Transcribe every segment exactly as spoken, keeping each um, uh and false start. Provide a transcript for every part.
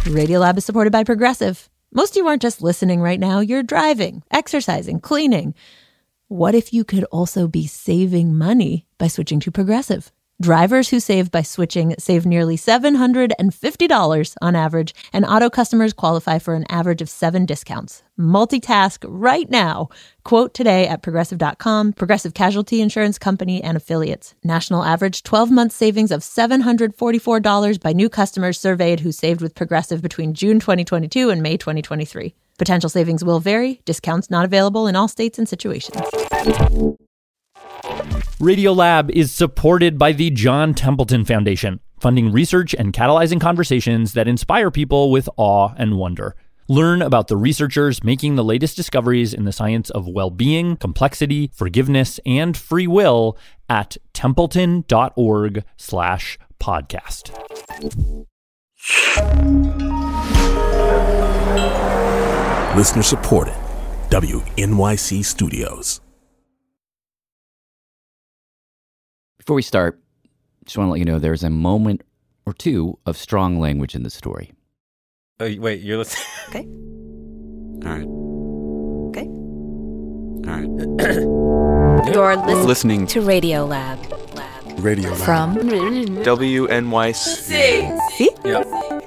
Radiolab is supported by Progressive. Most of you aren't just listening right now. You're driving, exercising, cleaning. What if you could also be saving money by switching to Progressive? Drivers who save by switching save nearly seven hundred fifty dollars on average, and auto customers qualify for an average of seven discounts. Multitask right now. Quote today at progressive dot com. Progressive Casualty Insurance Company and Affiliates. National average twelve-month savings of seven hundred forty-four dollars by new customers surveyed who saved with Progressive between June twenty twenty-two and May twenty twenty-three. Potential savings will vary. Discounts not available in all states and situations. Radiolab is supported by the John Templeton Foundation, funding research and catalyzing conversations that inspire people with awe and wonder. Learn about the researchers making the latest discoveries in the science of well-being, complexity, forgiveness, and free will at templeton.org slash podcast. Listener supported. W N Y C Studios. Before we start, just want to let you know there's a moment or two of strong language in the story. Oh, wait, you're listening? Okay. All right. Okay. All right. You're listening, Listening to Radiolab. Lab. Radio Lab. From W N Y C. See? Yeah.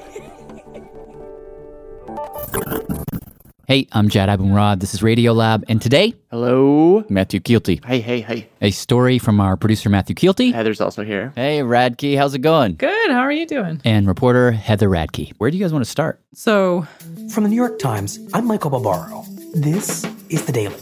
Hey, I'm Jad Abumrad. This is Radiolab, and today, Hello. Matthew Kielty. Hey, hey, hey. A story from our producer, Matthew Kielty. Heather's also here. Hey, Radke, how's it going? Good. How are you doing? And reporter Heather Radke. Where do you guys want to start? So, From the New York Times, I'm Michael Barbaro. This is The Daily.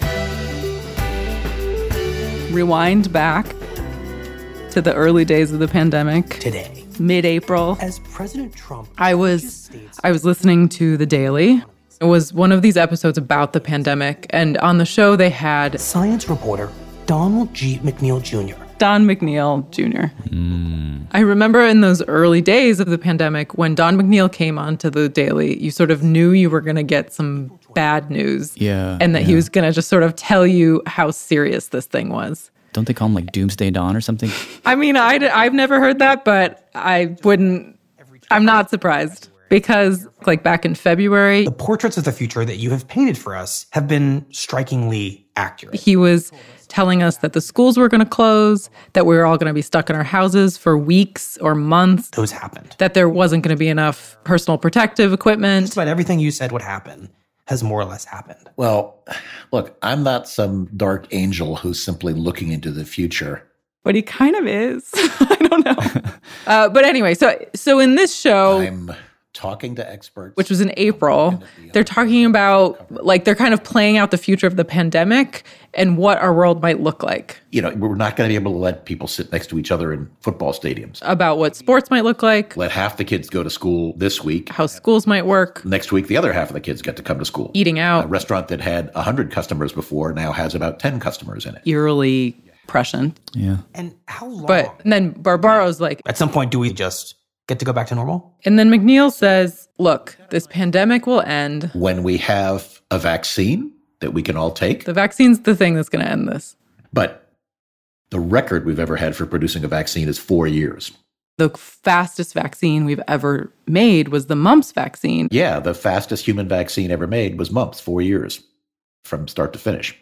rewind back to the early days of the pandemic. Today, mid-April. as President Trump... I was I was listening to The Daily. It was one of these episodes about the pandemic, and on the show they had Science reporter Donald G. McNeil Junior Don McNeil Junior Mm. I remember in those early days of the pandemic when Don McNeil came onto The Daily, you sort of knew you were going to get some bad news. Yeah. And that yeah. he was going to just sort of tell you how serious this thing was. Don't they call him like Doomsday Dawn or something? I mean, I, I've never heard that, but I wouldn't, I'm not surprised. Because, like, back in February, The portraits of the future that you have painted for us have been strikingly accurate. he was telling us that the schools were going to close, that we were all going to be stuck in our houses for weeks or months, Those happened. that there wasn't going to be enough personal protective equipment. Just about everything you said would happen has more or less happened. Well, look, I'm not some dark angel who's simply looking into the future. But he kind of is. I don't know. uh, but anyway, so so in this show... I'm talking to experts. Which was in April. They're talking about, like, they're kind of playing out the future of the pandemic and what our world might look like. You know, we're not going to be able to let people sit next to each other in football stadiums. About what sports might look like. Let half the kids go to school this week. How schools might work. Next week, the other half of the kids get to come to school. Eating out. A restaurant that had one hundred customers before now has about ten customers in it. Eerily prescient. Yeah. And how long? But and then Barbaro's like... At some point, do we just get to go back to normal? And then McNeil says, look, this pandemic will end. When we have a vaccine that we can all take. The vaccine's the thing that's going to end this. But the record we've ever had for producing a vaccine is four years. The fastest vaccine we've ever made was the mumps vaccine. Yeah, the fastest human vaccine ever made was mumps, four years from start to finish.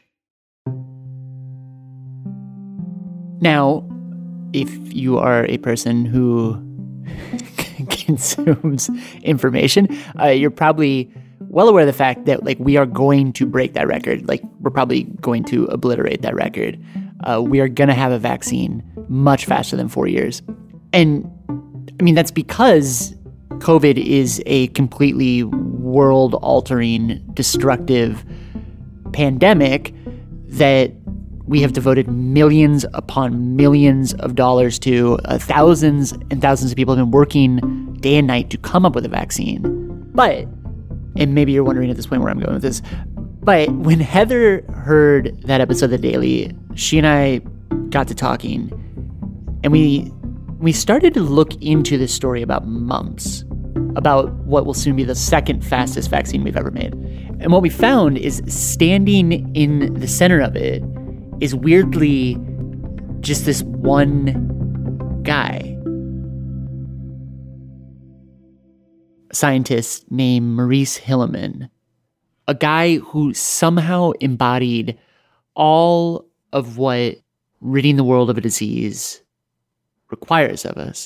Now, if you are a person who consumes information, uh, you're probably well aware of the fact that, like, we are going to break that record. Like, we're probably going to obliterate that record. Uh, we are going to have a vaccine much faster than four years. And, I mean, that's because COVID is a completely world-altering, destructive pandemic that we have devoted millions upon millions of dollars to. Uh, thousands and thousands of people have been working day and night to come up with a vaccine. But, and maybe you're wondering at this point where I'm going with this, but when Heather heard that episode of The Daily, she and I got to talking, and we we started to look into this story about mumps, about what will soon be the second fastest vaccine we've ever made. And what we found is standing in the center of it is weirdly just this one guy a scientist named Maurice Hilleman, a guy who somehow embodied all of what ridding the world of a disease requires of us.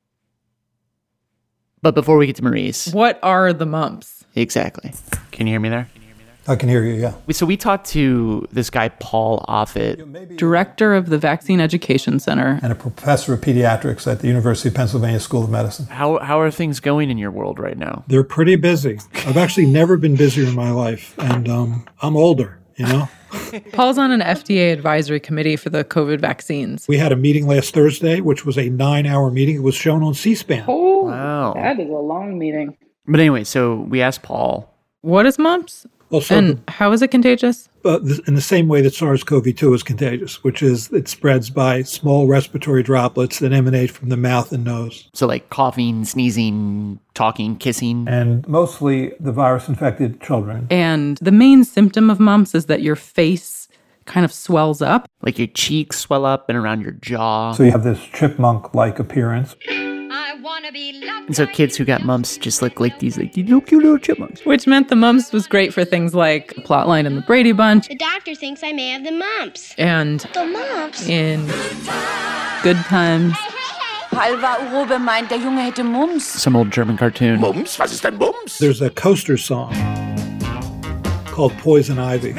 But before we get to Maurice... What are the mumps? Exactly. Can you hear me there? I can hear you, yeah. So we talked to this guy, Paul Offit, director of the Vaccine Education Center, and a professor of pediatrics at the University of Pennsylvania School of Medicine. How how are things going in your world right now? They're pretty busy. I've actually never been busier in my life, and um, I'm older, you know? Paul's on an F D A advisory committee for the COVID vaccines. We had a meeting last Thursday, which was a nine-hour meeting. It was shown on C-SPAN. Oh, wow. That is a long meeting. But anyway, so we asked Paul, what is mumps? Also, and how is it contagious? Uh, in the same way that SARS-C o V two is contagious, which is it spreads by small respiratory droplets that emanate from the mouth and nose. So like coughing, sneezing, talking, kissing. And mostly the virus-infected children. And the main symptom of mumps is that your face kind of swells up. Like your cheeks swell up and around your jaw. So you have this chipmunk-like appearance. And so kids who got mumps just look like these like little cute little chipmunks. Which meant the mumps was great for things like Plotline and the Brady Bunch. The doctor thinks I may have the mumps. And the mumps. In Good Times. Halva Urobe meint, der Junge hätte Mumps. Some old German cartoon. Mumps? Was ist denn Mumps? There's a Coaster song called Poison Ivy.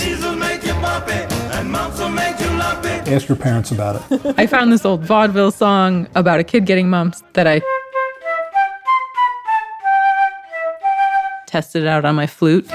Ask your parents about it. I found this old vaudeville song about a kid getting mumps that I tested out on my flute.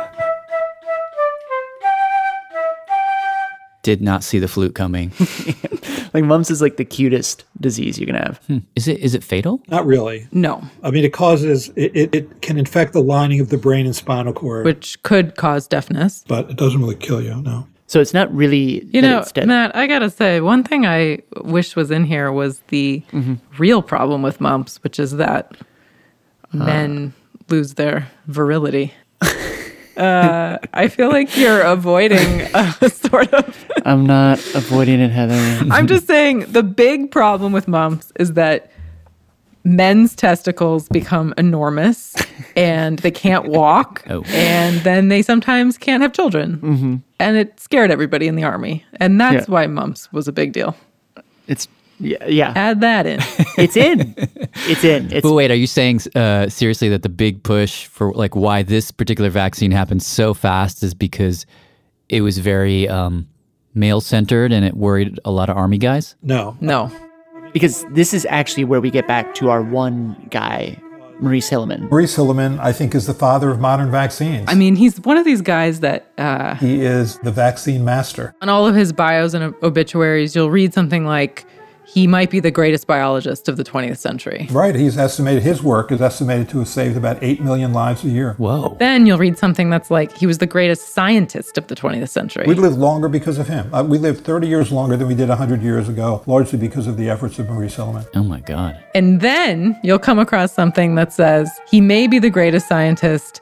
Did not see the flute coming. Like mumps is like the cutest disease you can have. Hmm. Is it is it fatal? Not really. No. I mean, it causes, it, it, it can infect the lining of the brain and spinal cord. Which could cause deafness. But it doesn't really kill you, no. So it's not really... You know, Matt, I gotta say, one thing I wish was in here was the mm-hmm. real problem with mumps, which is that uh. men lose their virility. uh, I feel like you're avoiding a sort of... I'm not avoiding it, Heather. I'm just saying the big problem with mumps is that men's testicles become enormous and they can't walk. Oh. And then they sometimes can't have children. Mm-hmm. And it scared everybody in the army. And that's yeah. why mumps was a big deal. It's, yeah. yeah. Add that in. It's in. It's in. It's but wait, are you saying uh, seriously that the big push for like why this particular vaccine happened so fast is because it was very um, male-centered and it worried a lot of army guys? No. No. Because this is actually where we get back to our one guy, Maurice Hilleman. Maurice Hilleman, I think, is the father of modern vaccines. I mean, he's one of these guys that... Uh, he is the vaccine master. On all of his bios and obituaries, you'll read something like, he might be the greatest biologist of the twentieth century. Right. He's estimated, his work is estimated to have saved about eight million lives a year. Whoa. Then you'll read something that's like, he was the greatest scientist of the twentieth century. We lived longer because of him. Uh, we lived thirty years longer than we did one hundred years ago, largely because of the efforts of Maurice Hilleman. Oh my God. And then you'll come across something that says, he may be the greatest scientist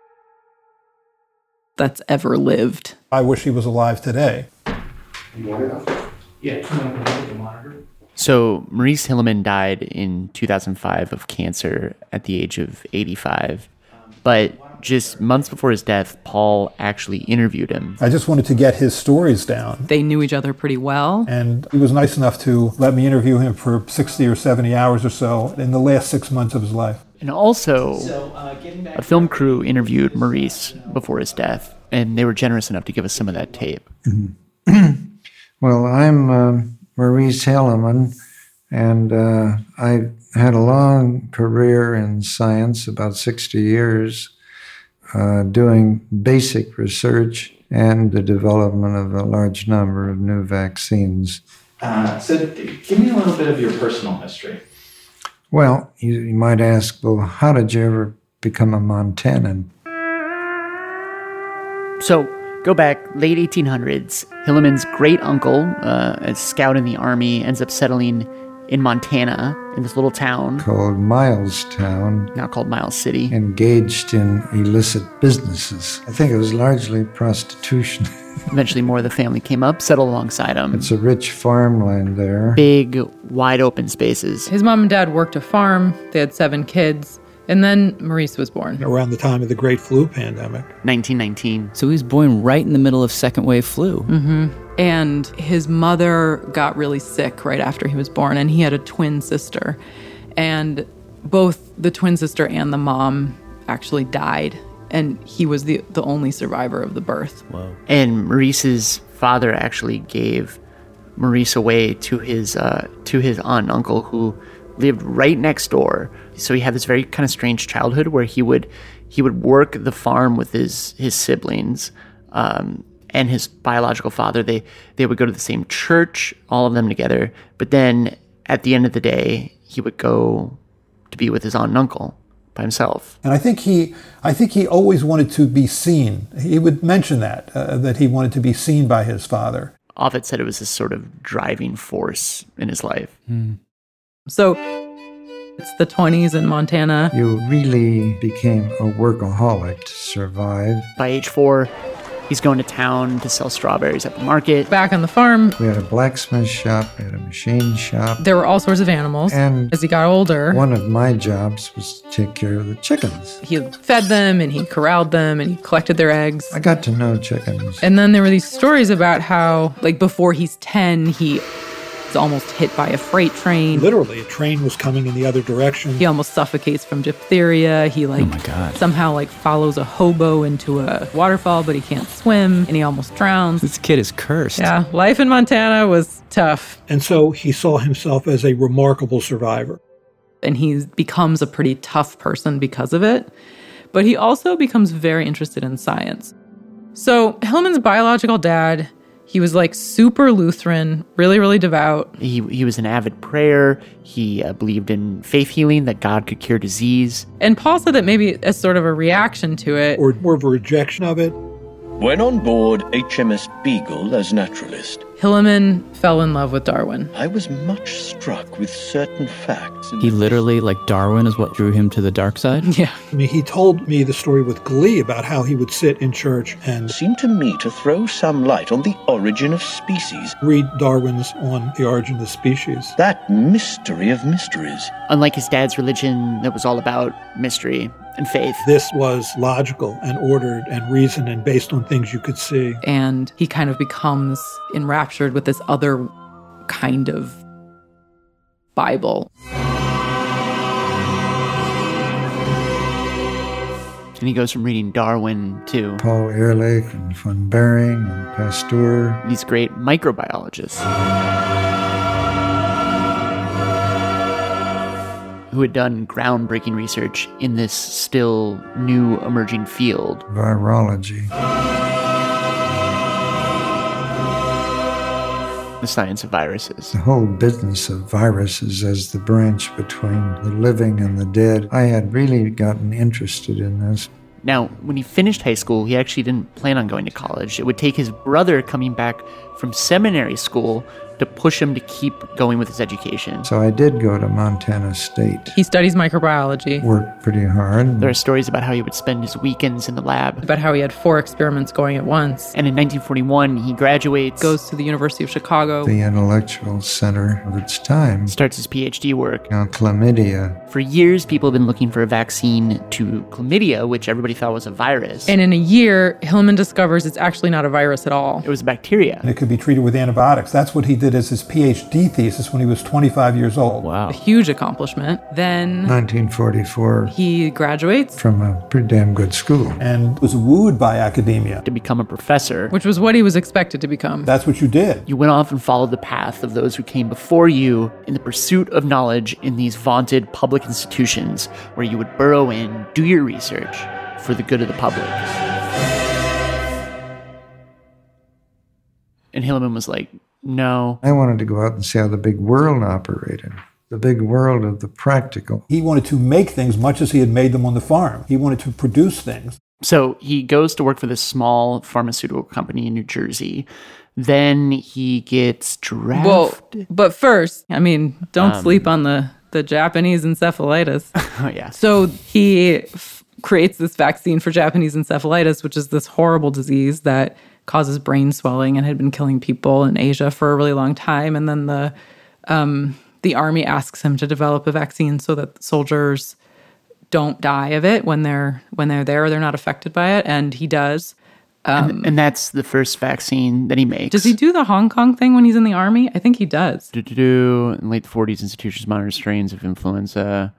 that's ever lived. I wish he was alive today. So Maurice Hilleman died in two thousand five of cancer at the age of eighty-five. But just months before his death, Paul actually interviewed him. I just wanted to get his stories down. They knew each other pretty well. And he was nice enough to let me interview him for sixty or seventy hours or so in the last six months of his life. And also, a film crew interviewed Maurice before his death, and they were generous enough to give us some of that tape. Well, I'm uh, Maurice Hilleman, and uh, I had a long career in science, about sixty years, uh, doing basic research and the development of a large number of new vaccines. Uh, so give me a little bit of your personal history. Well, you, you might ask, well, how did you ever become a Montanan? So, go back, late eighteen hundreds, Hilleman's great-uncle, uh, a scout in the army, ends up settling in Montana, in this little town. Called Milestown. Now called Miles City. Engaged in illicit businesses. I think it was largely prostitution. Eventually more of the family came up, settled alongside him. It's a rich farmland there. Big, wide open spaces. His mom and dad worked a farm. They had seven kids. And then Maurice was born. Around the time of the Great Flu pandemic. nineteen nineteen. So he was born right in the middle of second wave flu. Mm-hmm. And his mother got really sick right after he was born, and he had a twin sister. And both the twin sister and the mom actually died, and he was the, the only survivor of the birth. Whoa. And Maurice's father actually gave Maurice away to his uh, to his aunt and uncle who lived right next door. So he had this very kind of strange childhood where he would he would work the farm with his his siblings um, and his biological father. They they would go to the same church, all of them together. But then at the end of the day, he would go to be with his aunt and uncle by himself. And I think he I think he always wanted to be seen. He would mention that uh, that he wanted to be seen by his father. Offit said it was this sort of driving force in his life. Mm. So it's the twenties in Montana. You really became a workaholic to survive. By age four, he's going to town to sell strawberries at the market. Back on the farm, We had a blacksmith shop, we had a machine shop. there were all sorts of animals. And as he got older, one of my jobs was to take care of the chickens. he fed them and he corralled them and he collected their eggs. I got to know chickens. And then there were these stories about how, like, before he's ten, he was almost hit by a freight train. Literally, a train was coming in the other direction. He almost suffocates from diphtheria. He, like, Oh my God. somehow, like, follows a hobo into a waterfall, but he can't swim, and he almost drowns. This kid is cursed. Yeah, life in Montana was tough. And so he saw himself as a remarkable survivor. And he becomes a pretty tough person because of it. But he also becomes very interested in science. So Hillman's biological dad, he was like super Lutheran, really, really devout. He he was an avid prayer. He uh, believed in faith healing, that God could cure disease. And Paul said that maybe as sort of a reaction to it, Or more of a rejection of it. When on board H M S Beagle as naturalist, Hillman fell in love with Darwin. I was much struck with certain facts. in He the- literally, like Darwin, is what drew him to the dark side? Yeah. I mean, he told me the story with glee about how he would sit in church and seemed to me to throw some light on the origin of species. read Darwin's On the Origin of the Species. That mystery of mysteries. Unlike his dad's religion that was all about mystery and faith. This was logical and ordered and reasoned and based on things you could see. And he kind of becomes enraptured with this other kind of Bible. And he goes from reading Darwin to Paul Ehrlich and von Behring and Pasteur. these great microbiologists who had done groundbreaking research in this still new emerging field. Virology. The science of viruses. The whole business of viruses as the branch between the living and the dead. I had really gotten interested in this. Now, when he finished high school, he actually didn't plan on going to college. It would take his brother coming back from seminary school to push him to keep going with his education. So I did go to Montana State. He studies microbiology. Worked pretty hard. There are stories about how he would spend his weekends in the lab. About how he had four experiments going at once. And in nineteen forty-one, he graduates. Goes to the University of Chicago. The intellectual center of its time. Starts his PhD work. On chlamydia. For years, people have been looking for a vaccine to chlamydia, which everybody thought was a virus. And in a year, Hillman discovers it's actually not a virus at all. It was a bacteria. And it could be treated with antibiotics. That's what he did as his PhD thesis when he was twenty-five years old. Wow. A huge accomplishment. Then nineteen forty-four. He graduates from a pretty damn good school. And was wooed by academia. To become a professor. Which was what he was expected to become. That's what you did. You went off and followed the path of those who came before you in the pursuit of knowledge in these vaunted public institutions where you would burrow in, do your research for the good of the public. And Hillman was like, no. I wanted to go out and see how the big world operated. The big world of the practical. He wanted to make things much as he had made them on the farm. He wanted to produce things. So he goes to work for this small pharmaceutical company in New Jersey. Then he gets drafted. Well, but first, I mean, don't Um, sleep on the, the Japanese encephalitis. Oh, yeah. So he f- creates this vaccine for Japanese encephalitis, which is this horrible disease that causes brain swelling and had been killing people in Asia for a really long time. And then the um, the army asks him to develop a vaccine so that soldiers don't die of it when they're when they're there, or they're not affected by it, and he does. Um, and, and that's the first vaccine that he makes. Does he do the Hong Kong thing when he's in the army? I think he does. Do, do, do, in late forties, institutions monitor strains of influenza.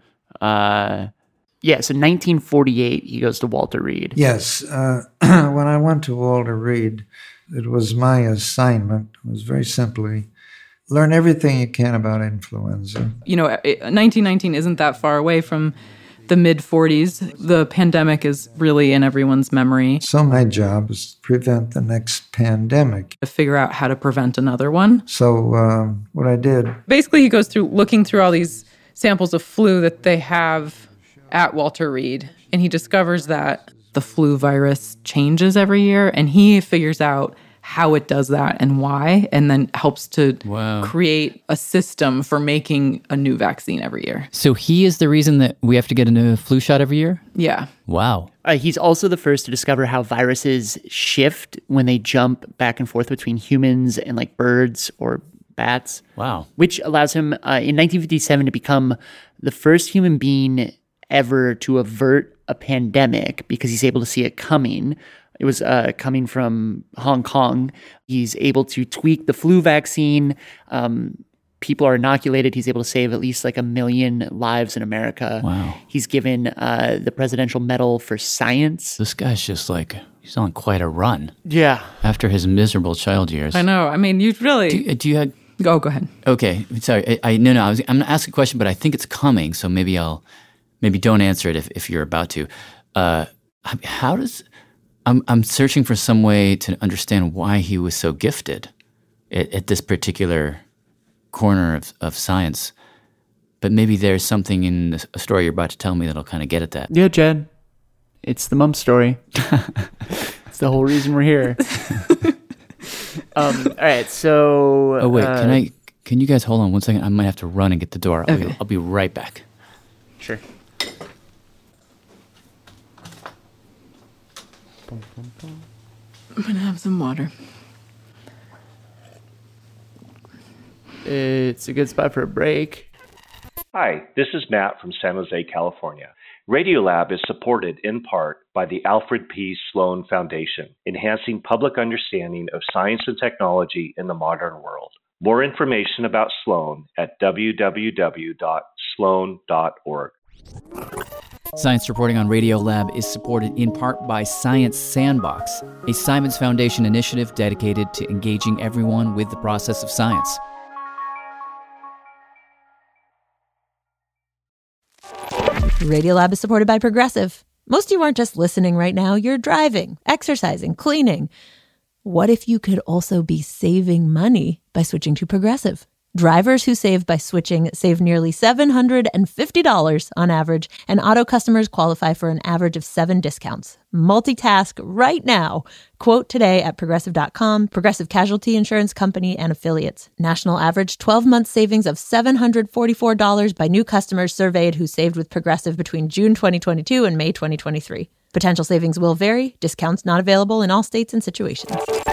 Uh, yeah, so nineteen forty-eight, he goes to Walter Reed. Yes. Uh, when I went to Walter Reed, it was my assignment. It was very simply, learn everything you can about influenza. You know, nineteen nineteen isn't that far away from the mid forties. The pandemic is really in everyone's memory. So my job is to prevent the next pandemic. To figure out how to prevent another one. So uh, what I did... Basically, he goes through looking through all these samples of flu that they have at Walter Reed, and he discovers that the flu virus changes every year, and he figures out how it does that and why, and then helps to wow. create a system for making a new vaccine every year. So he is the reason that we have to get a new flu shot every year? Yeah. Wow. Uh, he's also the first to discover how viruses shift when they jump back and forth between humans and like birds or bats. Wow. Which allows him uh, in nineteen fifty-seven to become the first human being ever to avert a pandemic because he's able to see it coming. It was uh, coming from Hong Kong. He's able to tweak the flu vaccine. Um, people are inoculated. He's able to save at least like a million lives in America. Wow. He's given uh, the Presidential Medal for Science. This guy's just like, he's on quite a run. Yeah. After his miserable child years. I know. I mean, you really... Do, do you have... Oh, go ahead. Okay. Sorry. I, I No, no. I was, I'm going to ask a question, but I think it's coming, so maybe I'll... Maybe don't answer it if, if you're about to. Uh, how does... I'm I'm searching for some way to understand why he was so gifted at, at this particular corner of, of science. But maybe there's something in the, a story you're about to tell me that'll kind of get at that. Yeah, Jed. It's the mum story. It's the whole reason we're here. um, all right, so... Oh, wait. Uh, can I? Can you guys hold on one second? I might have to run and get the door. I'll, okay. be, I'll be right back. Sure. I'm going to have some water. It's a good spot for a break. Hi, this is Matt from San Jose, California. Radiolab is supported in part by the Alfred P. Sloan Foundation, enhancing public understanding of science and technology in the modern world. More information about Sloan at w w w dot sloan dot org. Science reporting on Radiolab is supported in part by Science Sandbox, a Simons Foundation initiative dedicated to engaging everyone with the process of science. Radiolab is supported by Progressive. Most of you aren't just listening right now, you're driving, exercising, cleaning. What if you could also be saving money by switching to Progressive? Drivers who save by switching save nearly seven hundred fifty dollars on average, and auto customers qualify for an average of seven discounts. Multitask right now. Quote today at progressive dot com. Progressive Casualty Insurance Company and Affiliates. National average twelve-month savings of seven hundred forty-four dollars by new customers surveyed who saved with Progressive between June twenty twenty-two and May twenty twenty-three. Potential savings will vary. Discounts not available in all states and situations.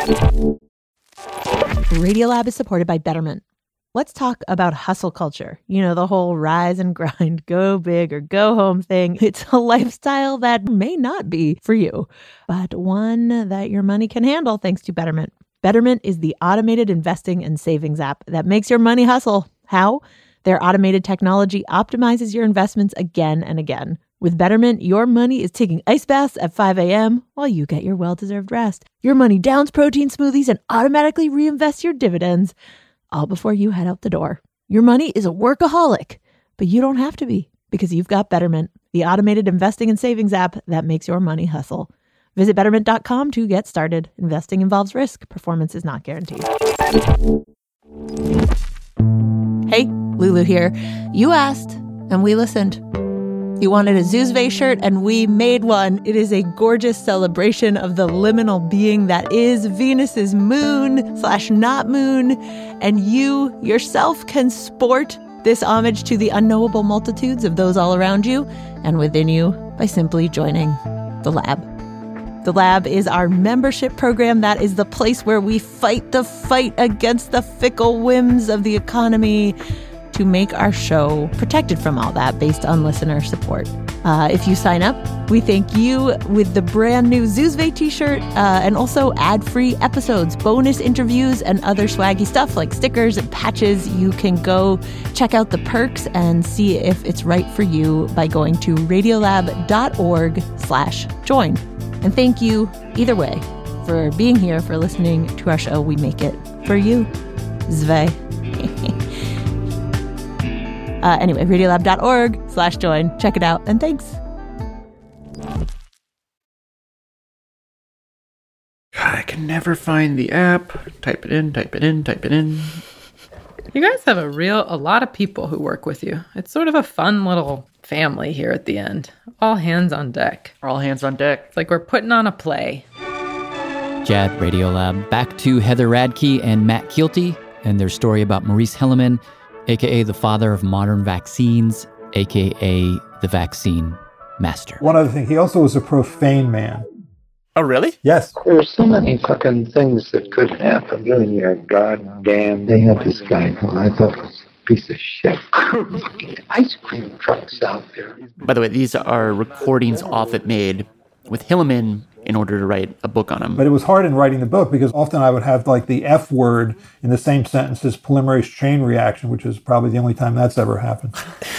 Radiolab is supported by Betterment. Let's talk about hustle culture. You know, the whole rise and grind, go big or go home thing. It's a lifestyle that may not be for you, but one that your money can handle thanks to Betterment. Betterment is the automated investing and savings app that makes your money hustle. How? Their automated technology optimizes your investments again and again. With Betterment, your money is taking ice baths at five a.m. while you get your well-deserved rest. Your money downs protein smoothies and automatically reinvests your dividends, all before you head out the door. Your money is a workaholic, but you don't have to be because you've got Betterment, the automated investing and savings app that makes your money hustle. Visit betterment dot com to get started. Investing involves risk. Performance is not guaranteed. Hey, Lulu here. You asked, and we listened. You wanted a Zuzve shirt, and we made one. It is a gorgeous celebration of the liminal being that is Venus's moon slash not moon. And you yourself can sport this homage to the unknowable multitudes of those all around you and within you by simply joining the lab. The Lab is our membership program that is the place where we fight the fight against the fickle whims of the economy to make our show protected from all that based on listener support. Uh, if you sign up, we thank you with the brand new Zuzve t-shirt uh, and also ad-free episodes, bonus interviews, and other swaggy stuff like stickers and patches. You can go check out the perks and see if it's right for you by going to radiolab.org slash join. And thank you, either way, for being here, for listening to our show. We make it for you. Zve. uh, anyway, radiolab.org slash join. Check it out, and thanks. I can never find the app. Type it in, type it in, type it in. You guys have a real, a lot of people who work with you. It's sort of a fun little family here at the end. All hands on deck. All hands on deck. It's like we're putting on a play. Jad, Radiolab. Back to Heather Radke and Matt Kielty and their story about Maurice Hilleman, a k a the father of modern vaccines, a k a the vaccine master. One other thing, he also was a profane man. Oh, really? Yes. There are so many fucking things that could happen during your goddamn. They had this guy who I thought was a piece of shit. Fucking ice cream trucks out there. By the way, these are recordings Offit made with Hilleman in order to write a book on him. But it was hard in writing the book because often I would have like the F word in the same sentence as polymerase chain reaction, which is probably the only time that's ever happened.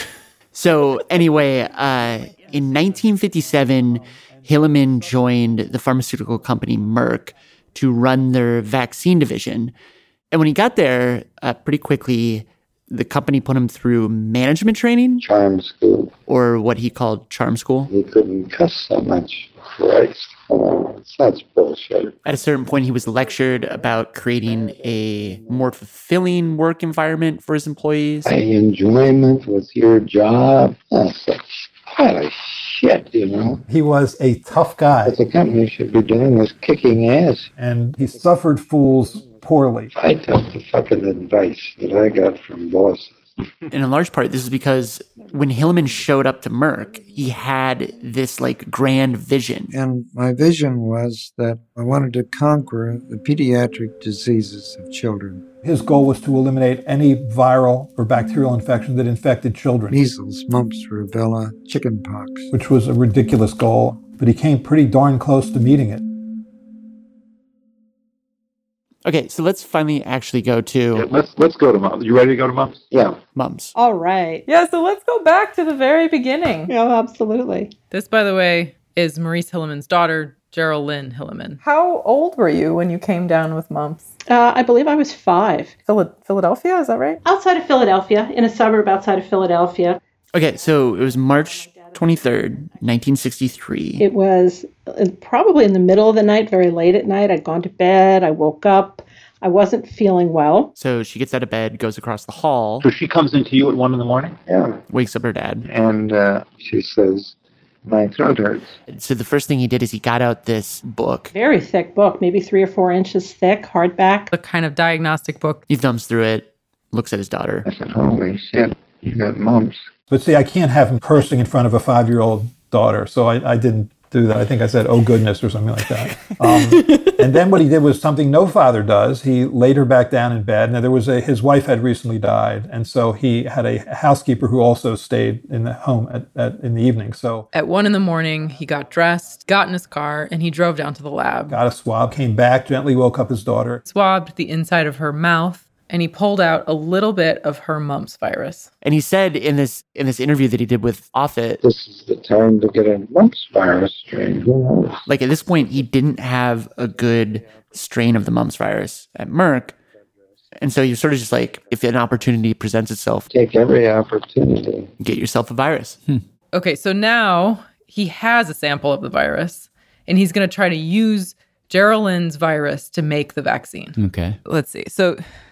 So anyway, uh, in nineteen fifty-seven, Hilleman joined the pharmaceutical company Merck to run their vaccine division. And when he got there, uh, pretty quickly, the company put him through management training. Charm school. Or what he called charm school. He couldn't cuss so much. Christ. Oh, such bullshit. At a certain point, he was lectured about creating a more fulfilling work environment for his employees. My enjoyment with your job. That's such pile of shit, you know. He was a tough guy. What the company should be doing is kicking ass. And he suffered fools poorly. I took the fucking advice that I got from bosses. And in large part, this is because when Hilleman showed up to Merck, he had this like grand vision. And my vision was that I wanted to conquer the pediatric diseases of children. His goal was to eliminate any viral or bacterial infection that infected children. Measles, mumps, rubella, chickenpox. Which was a ridiculous goal, but he came pretty darn close to meeting it. Okay, so let's finally actually go to... Yeah, let's let's go to Mums. You ready to go to Mums? Yeah. Mums. All right. Yeah, so let's go back to the very beginning. Yeah, absolutely. This, by the way, is Maurice Hilleman's daughter, Geraldine Hilleman. How old were you when you came down with Mumps? Uh, I believe I was five. Phil- Philadelphia, is that right? Outside of Philadelphia, in a suburb outside of Philadelphia. Okay, so it was March twenty-third, nineteen sixty-three. It was probably in the middle of the night, very late at night. I'd gone to bed. I woke up. I wasn't feeling well. So she gets out of bed, goes across the hall. So she comes into you at one in the morning? Yeah. Wakes up her dad. And uh, she says, my throat hurts. So the first thing he did is he got out this book. Very thick book, maybe three or four inches thick, hardback. The kind of diagnostic book. He thumbs through it, looks at his daughter. I said, holy shit, you got mumps. But see, I can't have him cursing in front of a five-year-old daughter, so I, I didn't do that. I think I said, oh, goodness, or something like that. Um, and then what he did was something no father does. He laid her back down in bed. Now, there was a, his wife had recently died, and so he had a housekeeper who also stayed in the home at, at in the evening. So at one in the morning, he got dressed, got in his car, and he drove down to the lab. Got a swab, came back, gently woke up his daughter. Swabbed the inside of her mouth. And he pulled out a little bit of her mumps virus. And he said in this in this interview that he did with Offit, this is the time to get a mumps virus strain. Who knows? Like at this point, he didn't have a good strain of the mumps virus at Merck. And so you're sort of just like, if an opportunity presents itself, take every opportunity. Get yourself a virus. Hmm. Okay, so now he has a sample of the virus, and he's going to try to use Geraldine's virus to make the vaccine. Okay. Let's see. So...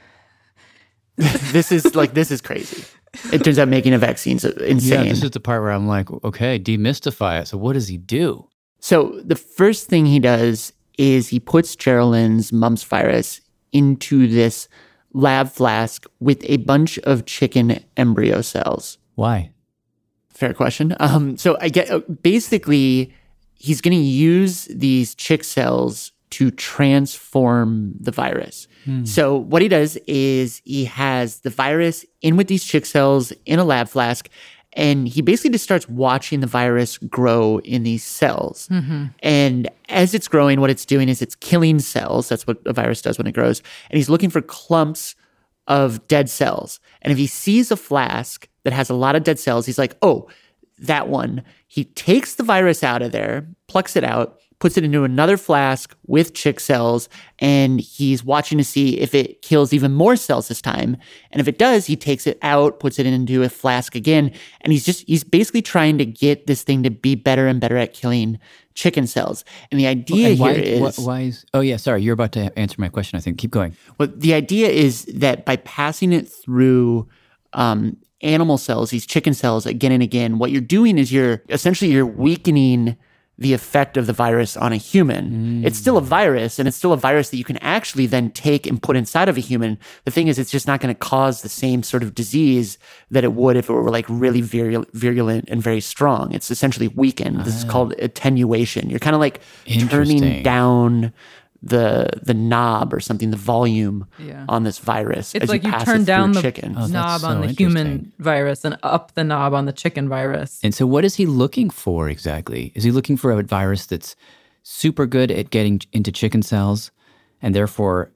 this is like, this is crazy. It turns out making a vaccine is insane. Yeah, this is the part where I'm like, okay, demystify it. So what does he do? So the first thing he does is he puts Geraldine's mumps virus into this lab flask with a bunch of chicken embryo cells. Why? Fair question. Um, so I get, basically, he's going to use these chick cells to transform the virus. Hmm. So what he does is he has the virus in with these chick cells in a lab flask, And he basically just starts watching the virus grow in these cells. Mm-hmm. And as it's growing, what it's doing is it's killing cells. That's what a virus does when it grows. And he's looking for clumps of dead cells. And if he sees a flask that has a lot of dead cells, he's like, oh, that one. He takes the virus out of there, plucks it out, puts it into another flask with chick cells, and he's watching to see if it kills even more cells this time. And if it does, he takes it out, puts it into a flask again, and he's just, he's basically trying to get this thing to be better and better at killing chicken cells. And the idea and why, here is... Why is... Oh, yeah, sorry, you're about to answer my question, I think. Keep going. Well, the idea is that by passing it through um, animal cells, these chicken cells, again and again, what you're doing is you're, essentially, you're weakening the effect of the virus on a human. Mm. It's still a virus, and it's still a virus that you can actually then take and put inside of a human. The thing is, it's just not going to cause the same sort of disease that it would if it were like really virul- virulent and very strong. It's essentially weakened. Ah. This is called attenuation. You're kind of like turning down the the knob or something, the volume yeah. on this virus. It's as like you, you pass turn it down the chicken. oh, knob so on the human virus and up the knob on the chicken virus. And so what is he looking for exactly? Is he looking for a virus that's super good at getting into chicken cells and therefore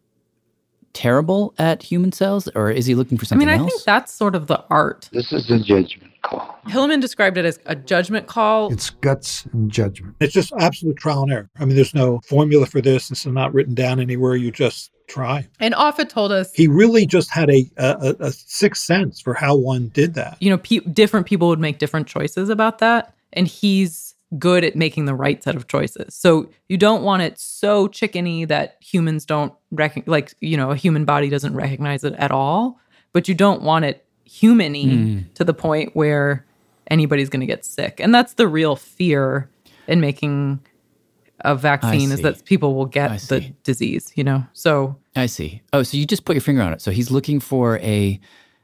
terrible at human cells? Or is he looking for something else? I mean, I else? think that's sort of the art. This is a judgment call. Hilleman described it as a judgment call. It's guts and judgment. It's just absolute trial and error. I mean, there's no formula for this. It's not written down anywhere. You just try. And Offit told us... He really just had a, a, a sixth sense for how one did that. You know, pe- different people would make different choices about that. And he's good at making the right set of choices. So you don't want it so chickeny that humans don't recognize, like, you know, a human body doesn't recognize it at all. But you don't want it human-y mm. to the point where anybody's going to get sick. And that's the real fear in making a vaccine is that people will get the disease, you know? So I see. Oh, so you just put your finger on it. So he's looking for a,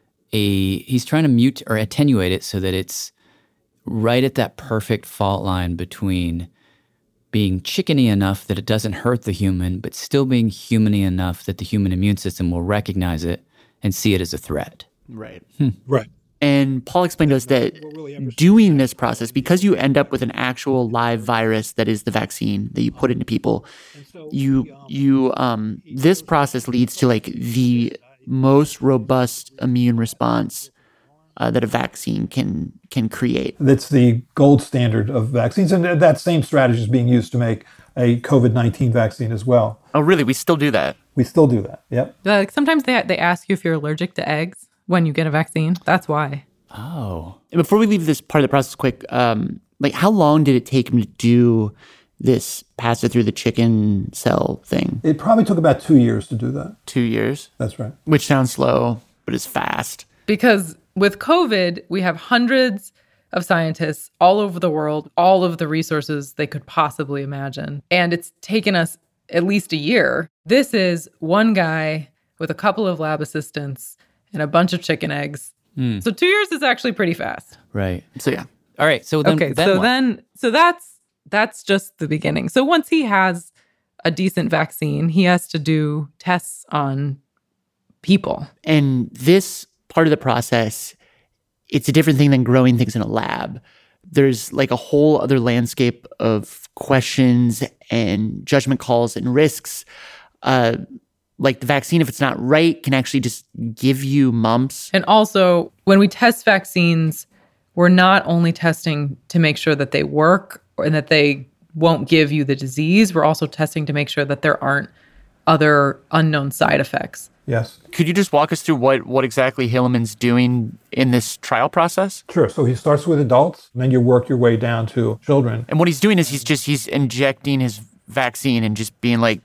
a he's trying to mute or attenuate it so that it's right at that perfect fault line between being chickeny enough that it doesn't hurt the human, but still being humany enough that the human immune system will recognize it and see it as a threat. Right. Hmm. Right. And Paul explained to us that doing this process, because you end up with an actual live virus that is the vaccine that you put into people, you you um this process leads to like the most robust immune response uh, that a vaccine can can create. That's the gold standard of vaccines, and that same strategy is being used to make a COVID nineteen vaccine as well. Oh, really? We still do that? We still do that. Yep. Like sometimes they they ask you if you're allergic to eggs when you get a vaccine. That's why. Oh. Before we leave this part of the process quick, um, like how long did it take him to do this, pass it through the chicken cell thing? It probably took about two years to do that. Two years? That's right. Which sounds slow, but is fast. Because with COVID, we have hundreds of scientists all over the world, all of the resources they could possibly imagine. And it's taken us at least a year. This is one guy with a couple of lab assistants and a bunch of chicken eggs. Mm. So two years is actually pretty fast. Right. So yeah. All right. So then, okay. then so what? then, so that's that's just the beginning. So once he has a decent vaccine, he has to do tests on people. And this part of the process, it's a different thing than growing things in a lab. There's like a whole other landscape of questions and judgment calls and risks. Uh, like the vaccine, if it's not right, can actually just give you mumps. And also, when we test vaccines, we're not only testing to make sure that they work and that they won't give you the disease, we're also testing to make sure that there aren't other unknown side effects. Yes. Could you just walk us through what, what exactly Hilleman's doing in this trial process? Sure. So he starts with adults, and then you work your way down to children. And what he's doing is he's just, he's injecting his vaccine and just being like,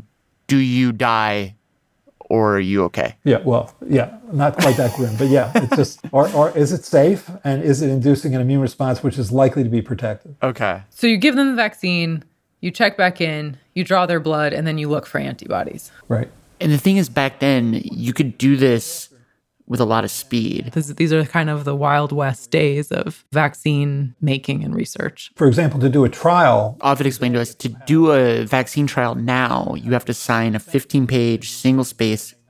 do you die or are you okay? Yeah, well, yeah, not quite that grim, but yeah, it's just, or, or is it safe and is it inducing an immune response which is likely to be protective? Okay. So you give them the vaccine, you check back in, you draw their blood, and then you look for antibodies. Right. And the thing is, back then, you could do this with a lot of speed. This, these are kind of the Wild West days of vaccine making and research. For example, to do a trial... Offit explained to us, to do a vaccine trial now, you have to sign a fifteen-page, single-space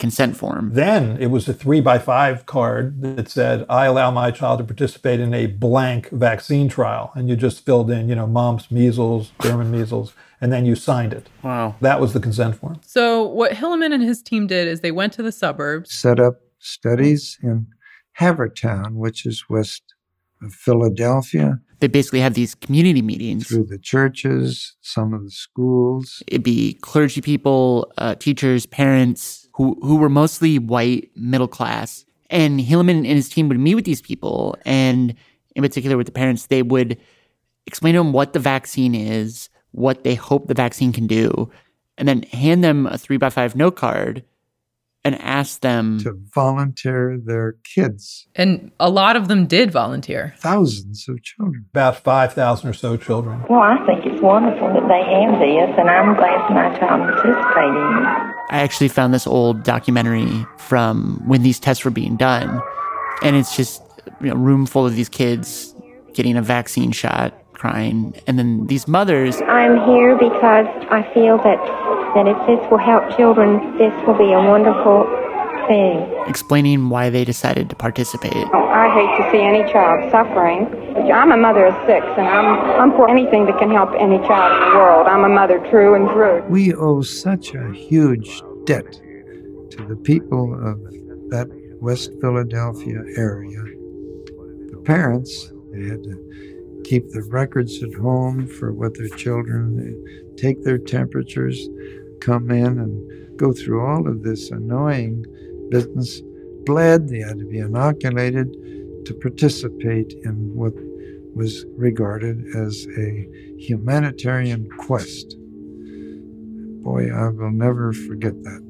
consent form. Then it was a three by five card that said, I allow my child to participate in a blank vaccine trial. And you just filled in, you know, mumps, measles, German measles, and then you signed it. Wow. That was the consent form. So what Hilleman and his team did is they went to the suburbs. Set up studies in Havertown, which is west of Philadelphia. They basically have these community meetings. Through the churches, some of the schools. It'd be clergy people, uh, teachers, parents, who, who were mostly white, middle class. And Hilleman and his team would meet with these people, and in particular with the parents, they would explain to them what the vaccine is, what they hope the vaccine can do, and then hand them a three by five note card and ask them to volunteer their kids. And a lot of them did volunteer. Thousands of children. About five thousand or so children. Well, I think it's wonderful that they have this, and I'm glad my child participated in it. I actually found this old documentary from when these tests were being done. And it's just, you know, a room full of these kids getting a vaccine shot, crying. And then these mothers. I'm here because I feel that that if this will help children, this will be a wonderful thing. Explaining why they decided to participate. Oh, I hate to see any child suffering. I'm a mother of six, and I'm, I'm for anything that can help any child in the world. I'm a mother true and true. We owe such a huge debt to the people of that West Philadelphia area. The parents, they had to keep the records at home for what their children, take their temperatures, come in and go through all of this annoying business. Bled, they had to be inoculated to participate in what was regarded as a humanitarian quest. Boy, I will never forget that.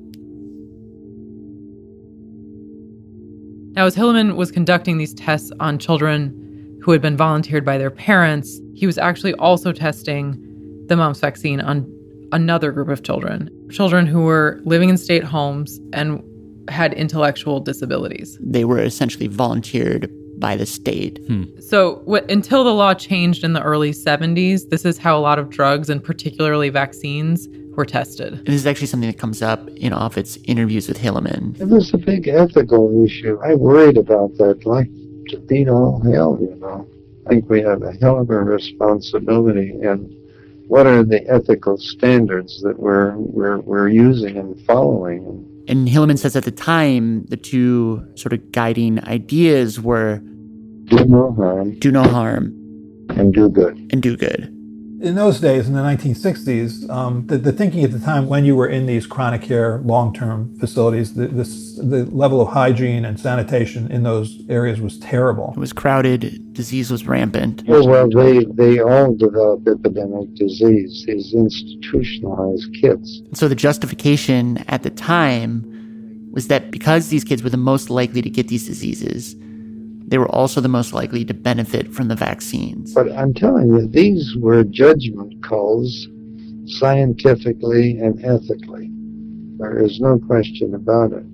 Now, as Hilleman was conducting these tests on children who had been volunteered by their parents, he was actually also testing the mumps vaccine on another group of children, children who were living in state homes and had intellectual disabilities. They were essentially volunteered by the state. Hmm. So w- until the law changed in the early seventies, this is how a lot of drugs, and particularly vaccines, were tested. And this is actually something that comes up in Offit's interviews with Hilleman. It was a big ethical issue. I worried about that, like to beat all hell, you know. I think we have a hell of a responsibility, and what are the ethical standards that we're we're we're using and following? And Hilleman says at the time, the two sort of guiding ideas were do no harm, do no harm, and do good, and do good. In those days, in the nineteen sixties, um, the, the thinking at the time when you were in these chronic care long-term facilities, the, this, the level of hygiene and sanitation in those areas was terrible. It was crowded. Disease was rampant. Oh, well, they, they all developed epidemic disease, these institutionalized kids. So the justification at the time was that because these kids were the most likely to get these diseases, they were also the most likely to benefit from the vaccines. But I'm telling you, these were judgment calls, scientifically and ethically. There is no question about it.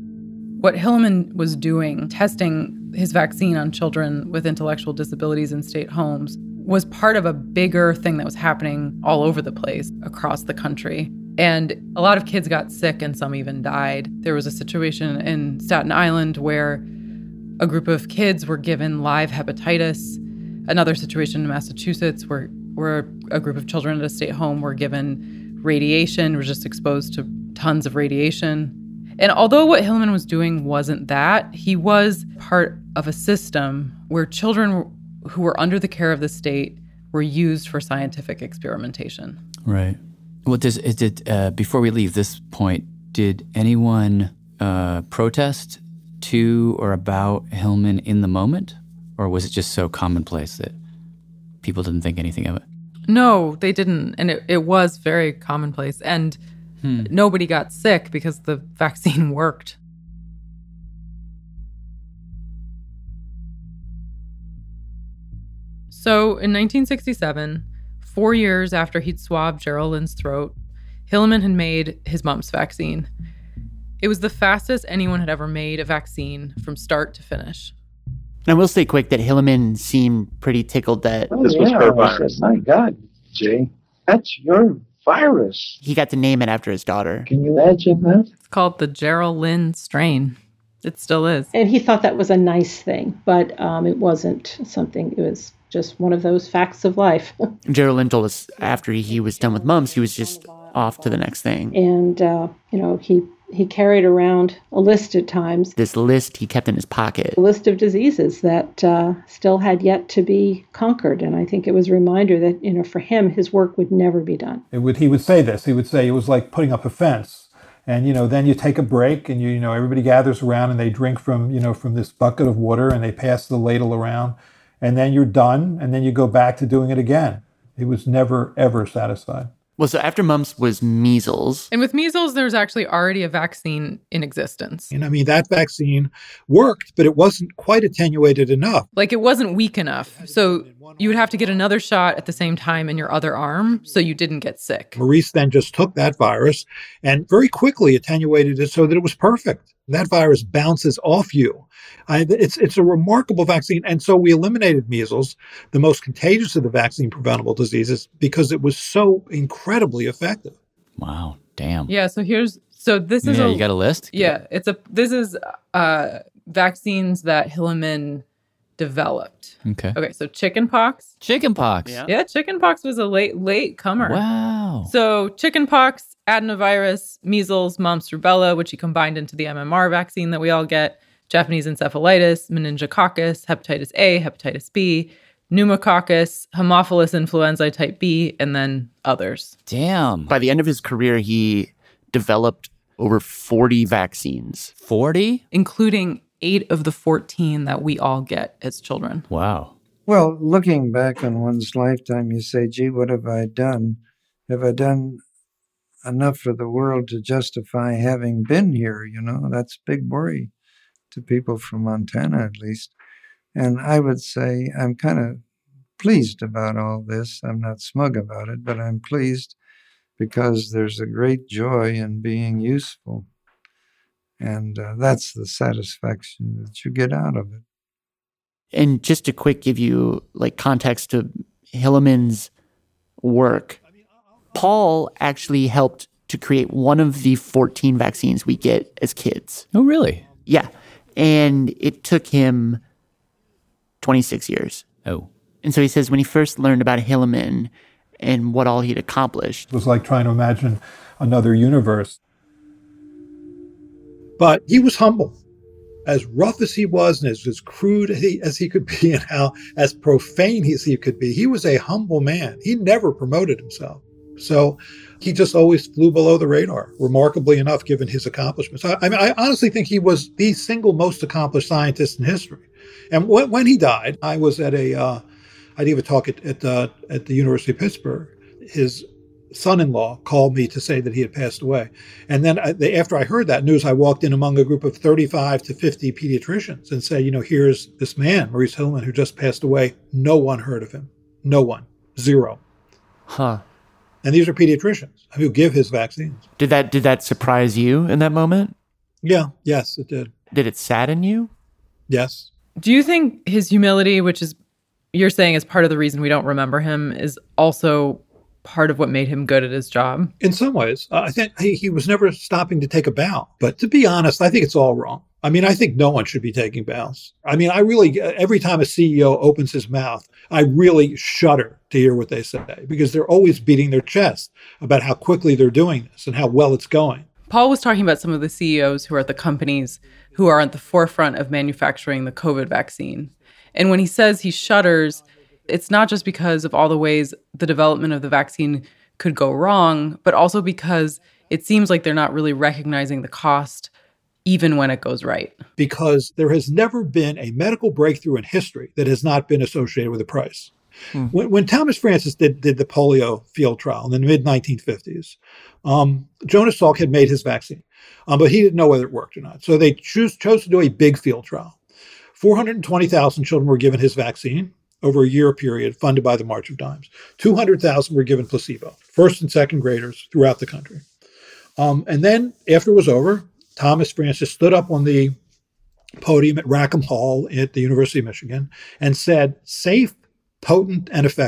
What Hilleman was doing, testing his vaccine on children with intellectual disabilities in state homes, was part of a bigger thing that was happening all over the place across the country. And a lot of kids got sick and some even died. There was a situation in Staten Island where a group of kids were given live hepatitis. Another situation in Massachusetts where, where a group of children at a state home were given radiation, were just exposed to tons of radiation. And although what Hilleman was doing wasn't that, he was part of a system where children who were under the care of the state were used for scientific experimentation. Right. Well, does, is it, uh, before we leave this point, did anyone uh, protest to or about Hilleman in the moment? Or was it just so commonplace that people didn't think anything of it? No, they didn't. And it, it was very commonplace. And hmm. nobody got sick because the vaccine worked. So in nineteen sixty-seven, four years after he'd swabbed Geraldine's throat, Hilleman had made his mumps vaccine. It was the fastest anyone had ever made a vaccine from start to finish. And I will say quick that Hilleman seemed pretty tickled that oh, this was yeah, her virus. My God, Jay, that's your virus. He got to name it after his daughter. Can you imagine that? It's called the Gerald Lynn strain. It still is. And he thought that was a nice thing, but um, it wasn't something, it was just one of those facts of life. Gerald Lynn told us after he was done with mumps, he was just off to the next thing. And, uh, you know, he He carried around a list at times. This list he kept in his pocket. A list of diseases that uh, still had yet to be conquered. And I think it was a reminder that, you know, for him, his work would never be done. It would, he would say this. He would say it was like putting up a fence. And, you know, then you take a break and, you, you know, everybody gathers around and they drink from, you know, from this bucket of water and they pass the ladle around. And then you're done. And then you go back to doing it again. He was never, ever satisfied. Well, so after mumps was measles. And with measles, there's actually already a vaccine in existence. And I mean, that vaccine worked, but it wasn't quite attenuated enough. Like it wasn't weak enough. So you would have to get another shot at the same time in your other arm so you didn't get sick. Maurice then just took that virus and very quickly attenuated it so that it was perfect. That virus bounces off you. I, it's it's a remarkable vaccine. And so we eliminated measles, the most contagious of the vaccine-preventable diseases, because it was so incredibly effective. Wow. Damn. Yeah. So here's, so this is yeah, a, you got a list? Yeah. It's a, this is uh, vaccines that Hilleman developed. Okay. Okay. So chickenpox. Chickenpox. Yeah. yeah. Chickenpox was a late, late comer. Wow. So chickenpox, adenovirus, measles, mumps, rubella, which he combined into the M M R vaccine that we all get, Japanese encephalitis, meningococcus, hepatitis A, hepatitis B, pneumococcus, Haemophilus influenzae type B, and then others. Damn. By the end of his career, he developed over forty vaccines. forty? Including eight of the fourteen that we all get as children. Wow. Well, looking back on one's lifetime, you say, gee, what have I done? Have I done enough for the world to justify having been here? You know, that's a big worry to people from Montana, at least. And I would say I'm kind of pleased about all this. I'm not smug about it, but I'm pleased because there's a great joy in being useful. And uh, that's the satisfaction that you get out of it. And just to quick give you like context to Hilleman's work, Paul actually helped to create one of the fourteen vaccines we get as kids. Oh, really? Yeah. And it took him twenty-six years. Oh. And so he says when he first learned about Hilleman and what all he'd accomplished. It was like trying to imagine another universe. But he was humble. As rough as he was and as, as crude as he, as he could be and how as profane as he could be, he was a humble man. He never promoted himself. So he just always flew below the radar, remarkably enough, given his accomplishments. I, I mean, I honestly think he was the single most accomplished scientist in history. And when, when he died, I was at a, uh, I gave a talk at at, uh, at the University of Pittsburgh. His son-in-law called me to say that he had passed away. And then I, they, after I heard that news, I walked in among a group of thirty-five to fifty pediatricians and said, you know, here's this man, Maurice Hilleman, who just passed away. No one heard of him. No one. Zero. Huh. And these are pediatricians who give his vaccines. Did that did that surprise you in that moment? Yeah. Yes, it did. Did it sadden you? Yes. Do you think his humility, which is, you're saying is part of the reason we don't remember him, is also part of what made him good at his job? In some ways. Uh, I think he, he was never stopping to take a bow. But to be honest, I think it's all wrong. I mean, I think no one should be taking bows. I mean, I really, every time a C E O opens his mouth, I really shudder to hear what they say because they're always beating their chest about how quickly they're doing this and how well it's going. Paul was talking about some of the C E Os who are at the companies who are at the forefront of manufacturing the COVID vaccine. And when he says he shudders, it's not just because of all the ways the development of the vaccine could go wrong, but also because it seems like they're not really recognizing the cost even when it goes right. Because there has never been a medical breakthrough in history that has not been associated with a price. Hmm. When, when Thomas Francis did, did the polio field trial in the mid nineteen fifties, um, Jonas Salk had made his vaccine, um, but he didn't know whether it worked or not. So they choose, chose to do a big field trial. four hundred twenty thousand children were given his vaccine over a year period funded by the March of Dimes. two hundred thousand were given placebo, first and second graders throughout the country. Um, and then after it was over, Thomas Francis stood up on the podium at Rackham Hall at the University of Michigan and said, safe, potent, and effective.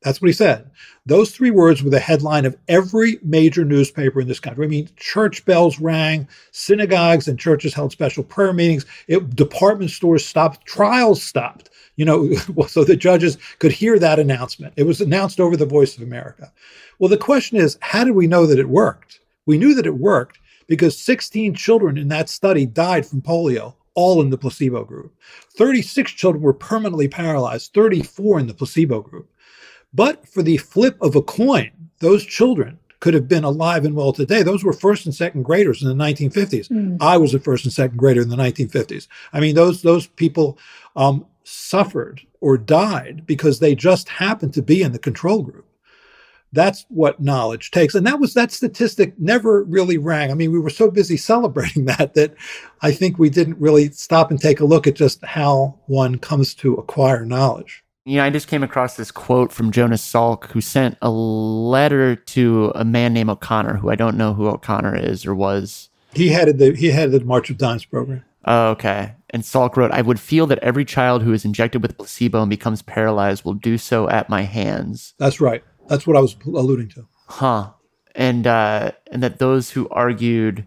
That's what he said. Those three words were the headline of every major newspaper in this country. I mean, church bells rang, synagogues and churches held special prayer meetings, it, department stores stopped, trials stopped, you know, so the judges could hear that announcement. It was announced over the Voice of America. Well, the question is, how did we know that it worked? We knew that it worked because sixteen children in that study died from polio, all in the placebo group. thirty-six children were permanently paralyzed, thirty-four in the placebo group. But for the flip of a coin, those children could have been alive and well today. Those were first and second graders in the nineteen fifties. Mm. I was a first and second grader in the nineteen fifties. I mean, those those people um, suffered or died because they just happened to be in the control group. That's what knowledge takes. And that was that statistic never really rang. I mean, we were so busy celebrating that that I think we didn't really stop and take a look at just how one comes to acquire knowledge. You know, I just came across this quote from Jonas Salk, who sent a letter to a man named O'Connor, who I don't know who O'Connor is or was. He headed the he headed the March of Dimes program. Oh, okay. And Salk wrote, "I would feel that every child who is injected with placebo and becomes paralyzed will do so at my hands." That's right. That's what I was alluding to. Huh. And uh, and that those who argued,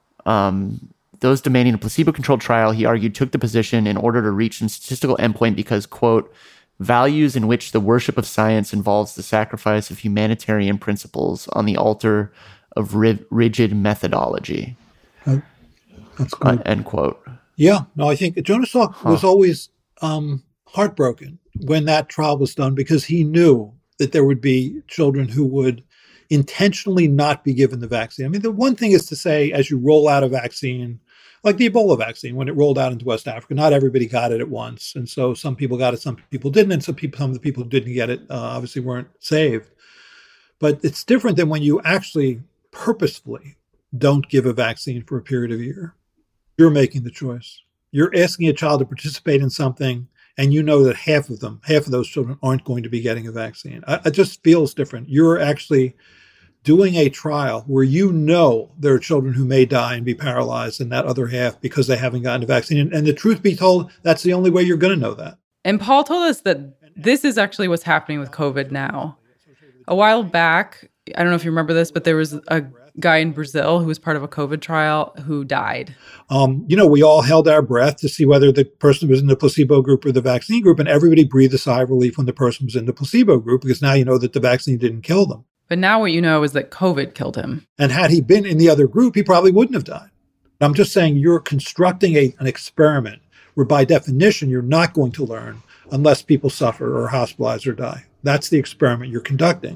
um, those demanding a placebo-controlled trial, he argued, took the position in order to reach some statistical endpoint because, quote, values in which the worship of science involves the sacrifice of humanitarian principles on the altar of ri- rigid methodology. Uh, that's good. Uh, end quote. Yeah. No, I think Jonas Salk huh. was always um, heartbroken when that trial was done because he knew that there would be children who would intentionally not be given the vaccine. I mean, the one thing is to say, as you roll out a vaccine, like the Ebola vaccine, when it rolled out into West Africa, not everybody got it at once. And so some people got it, some people didn't. And some people, some of the people who didn't get it uh, obviously weren't saved. But it's different than when you actually purposefully don't give a vaccine for a period of a year. You're making the choice. You're asking a child to participate in something, and you know that half of them, half of those children aren't going to be getting a vaccine. I, it just feels different. You're actually doing a trial where you know there are children who may die and be paralyzed in that other half because they haven't gotten a vaccine. And, and the truth be told, that's the only way you're going to know that. And Paul told us that this is actually what's happening with COVID now. A while back, I don't know if you remember this, but there was a guy in Brazil who was part of a COVID trial who died. Um, you know, we all held our breath to see whether the person was in the placebo group or the vaccine group, and everybody breathed a sigh of relief when the person was in the placebo group because now you know that the vaccine didn't kill them. But now what you know is that COVID killed him. And had he been in the other group, he probably wouldn't have died. I'm just saying you're constructing a, an experiment where by definition you're not going to learn unless people suffer or hospitalize or die. That's the experiment you're conducting.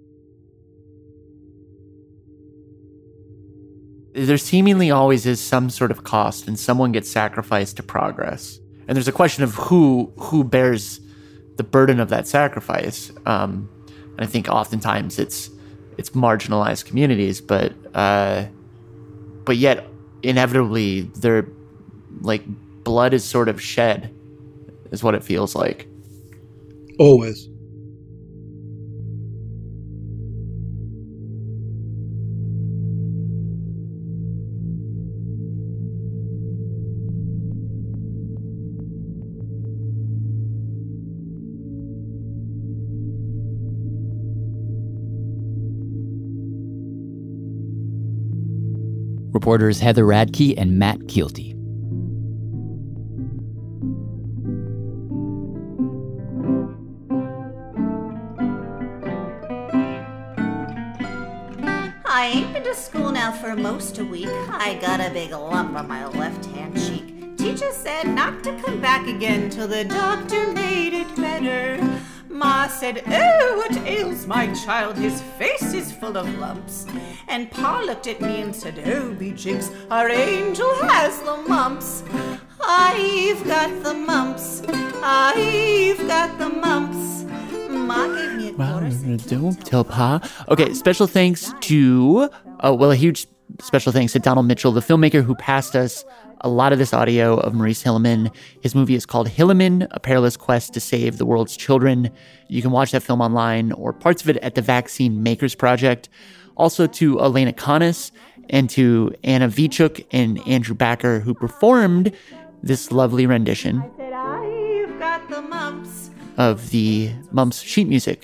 There seemingly always is some sort of cost and someone gets sacrificed to progress. And there's a question of who who bears the burden of that sacrifice. Um, and I think oftentimes it's it's marginalized communities, but uh, but yet inevitably their like blood is sort of shed, is what it feels like. Always. Reporters Heather Radke and Matt Kielty. I ain't been to school now for most a week. I got a big lump on my left-hand cheek. Teacher said not to come back again till the doctor made it better. Ma said, "Oh, what ails my child? His face is full of lumps." And Pa looked at me and said, "Oh, be jigs, our angel has the mumps. I've got the mumps. I've got the mumps." Ma gave me a quarter cent. Don't tell Pa. Okay, special thanks to, uh, well, a huge special thanks to Donald Mitchell, the filmmaker who passed us a lot of this audio of Maurice Hilleman. His movie is called Hilleman, A Perilous Quest to Save the World's Children. You can watch that film online or parts of it at the Vaccine Makers Project. Also to Elena Canas and to Anna Vichuk and Andrew Backer, who performed this lovely rendition I said, "I've got the mumps." of the Mumps sheet music.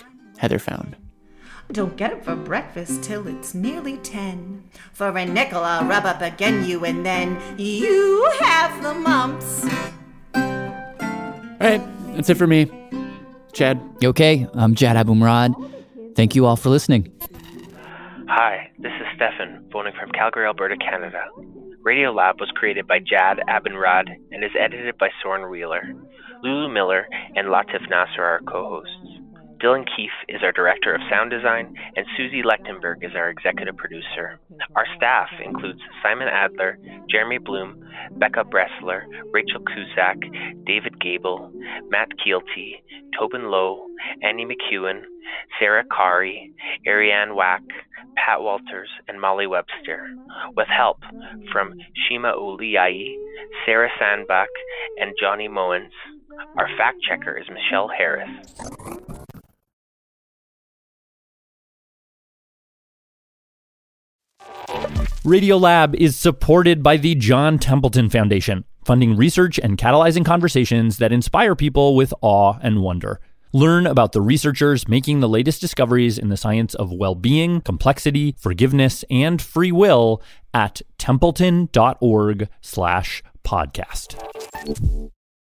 Heather found. Don't get up for breakfast till it's nearly ten. For a nickel I'll rub up again you, and then you have the mumps. All right, that's it for me. Chad. Okay, I'm Jad Abumrad. Thank you all for listening. Hi, this is Stefan, phoning from Calgary, Alberta, Canada. Radiolab was created by Jad Abumrad and is edited by Soren Wheeler. Lulu Miller and Latif Nasser are our co-hosts. Dylan Keefe is our director of sound design, and Susie Lechtenberg is our executive producer. Our staff includes Simon Adler, Jeremy Bloom, Becca Bressler, Rachel Cusack, David Gable, Matt Keelty, Tobin Lowe, Annie McEwen, Sarah Kari, Ariane Wack, Pat Walters, and Molly Webster, with help from Shima Uliai, Sarah Sandbach, and Johnny Moens. Our fact checker is Michelle Harris. Radiolab is supported by the John Templeton Foundation, funding research and catalyzing conversations that inspire people with awe and wonder. Learn about the researchers making the latest discoveries in the science of well-being, complexity, forgiveness, and free will at templeton dot org slash podcast.